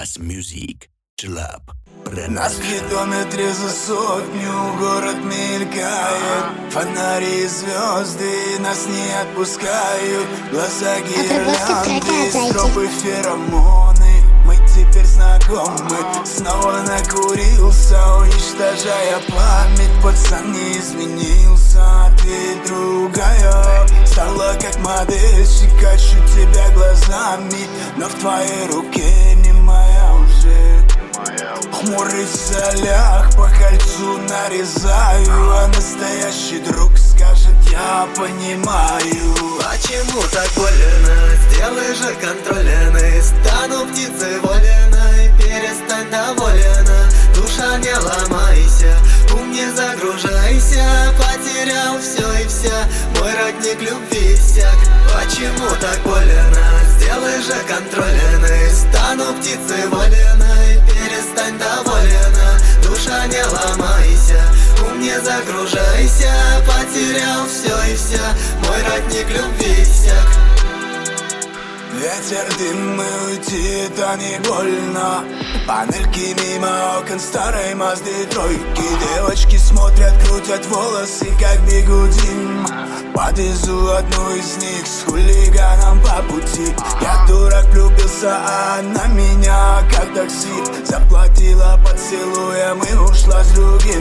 Plus Music, Chill Up, На спидометре за сотню город мелькает, фонари и звезды нас не отпускают. Глаза гирлянды, стропы феромоны. Мы теперь знакомы. Снова накурился, уничтожая память. Пацан не изменился, а ты другая. Стала как модельщик, ищу тебя глазами, но в твоей руке не моя уже. Хмурый солях по кольцу нарезаю, а настоящий друг скажет: я понимаю. Почему так больно? Сделай же контрольный. Стану птицей воленой, перестань доволена. Душа, не ломайся, ум не загружайся. Потерял все и вся, мой родник любви иссяк. Почему так больно? Сделай же контрольный. Стану птицей воленой, перестань доволена. Душа, не ломайся, ум не загружайся. Потерял все и вся, мой родник любви иссяк. Ветер, дым, и уйти это не больно. Панельки мимо окон старой Мазды тройки. Девочки смотрят, крутят волосы, как бигуди. Подвезу одну из них с хулиганом по пути. Я дурак влюбился, а она меня как такси. Заплатила поцелуем и ушла с другим.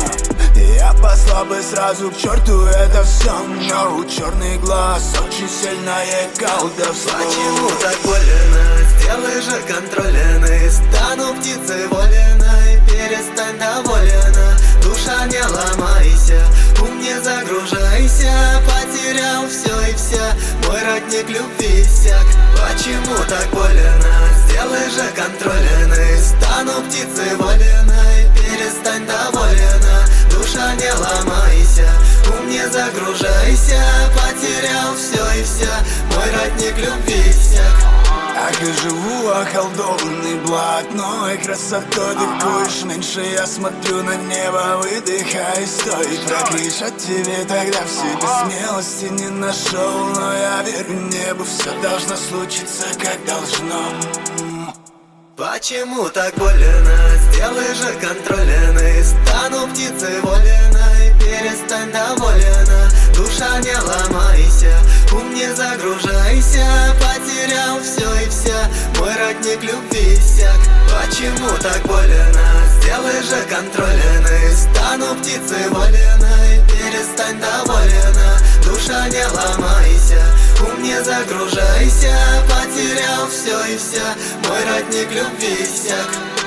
Я послал бы сразу к черту это все, но у черный глаз очень сильное колдовство. Почему так больно? Сделай же контрольный. Стану птицей воленой, перестань доволена. Душа, не ломайся, ум не загружайся. Потерял все и вся, мой родник любви иссяк. Почему так больно? Сделай же контрольный. Стану птицей воленой, перестань доволена. Душа, не ломайся, ум не загружайся. Потерял все и вся, мой родник любви иссяк. Ах, и живу околдованный блатной красотой. Дыкуешь меньше, я смотрю на небо, выдыхай, стой. Прокричать тебе тогда в себе смелости не нашел, но я верю небу, все должно случиться как должно. Почему так больно? Сделай же контрольный. Стану птицей воленой, перестань доволена. Душа, не ломайся, ум не загружайся. Потерял все и вся, мой родник любви иссяк. Почему так больно? Сделай же контрольный. Стану птицей воленой, перестань доволена. Душа, не ломайся, ум не загружайся. Потерял все и вся, мой родник любви иссяк.